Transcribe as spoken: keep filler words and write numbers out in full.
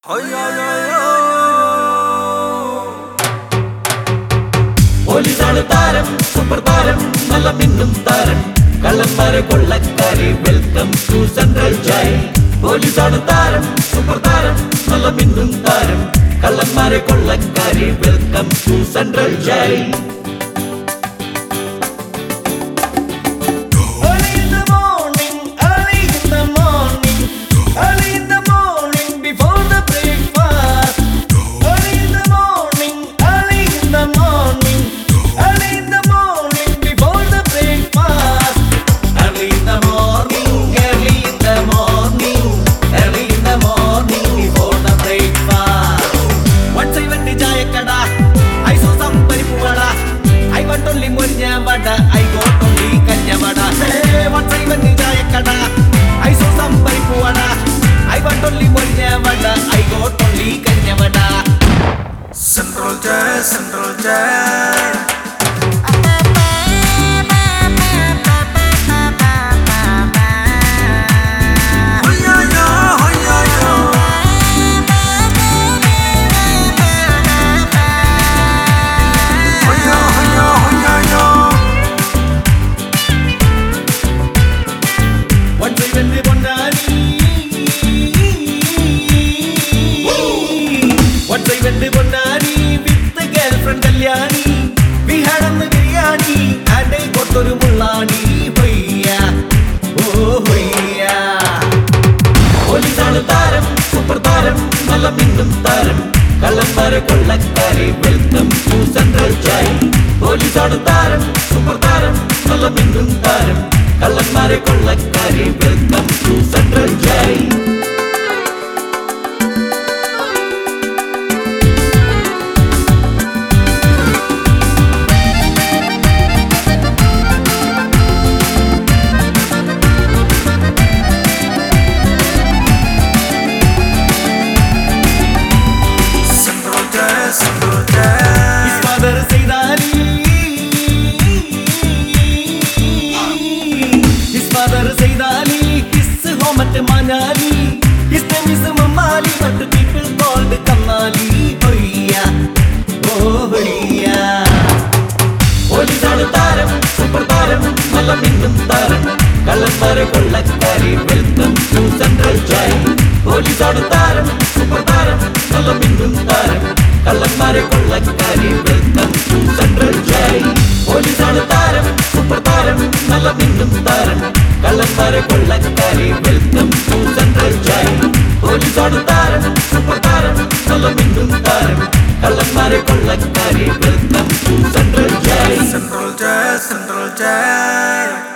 പോലീസാണ് താരം, സൂപ്പർ താരം, നല്ല മിന്നും താരം, കള്ളന്മാരെ കൊള്ളക്കാരി, വെൽക്കം ടു സെൻട്രൽ ജയിൽ. പോലീസാണ് താരം, സൂപ്പർ താരം, നല്ല മിന്നും താരം, കള്ളന്മാരെ കൊള്ളക്കാരി, welcome to central jail. I got only Kanyamada. Hey, what's even the Jayakada? I saw somebody Puana. I want only Munyamada. I got only Kanyamada. Central Jazz, Central Jazz. With the girlfriend Kalyani, we had on the biryani and I got to Mulani. Hoya, oh hoya. Polisanu taram, super taram, nalla minnum taram, kallambare kollakari, welcome to Central Jail. Polisanu taram, super taram, nalla minnum taram, kallambare kollakari, welcome to Central Jail. His father said Ali, his father said Ali, his home at Manali, his name is Mamali, but the people called Kamali. Oh yeah, oh yeah. Polisanu taram, super taram, nalla minnum taram, kallambare kollakari, welcome to Central Jail. Polisanu taram, super taram, nalla minnum taram, kallambare kollakari, welcome to Central Jail. Polisanu taram, super taram, nalla minnum taram, kallambare kollakari, welcome to Central Jail. Polisanu taram, super taram, nalla minnum taram, kallambare kollakari, welcome to Central Jail. Central Jail, Central Jail.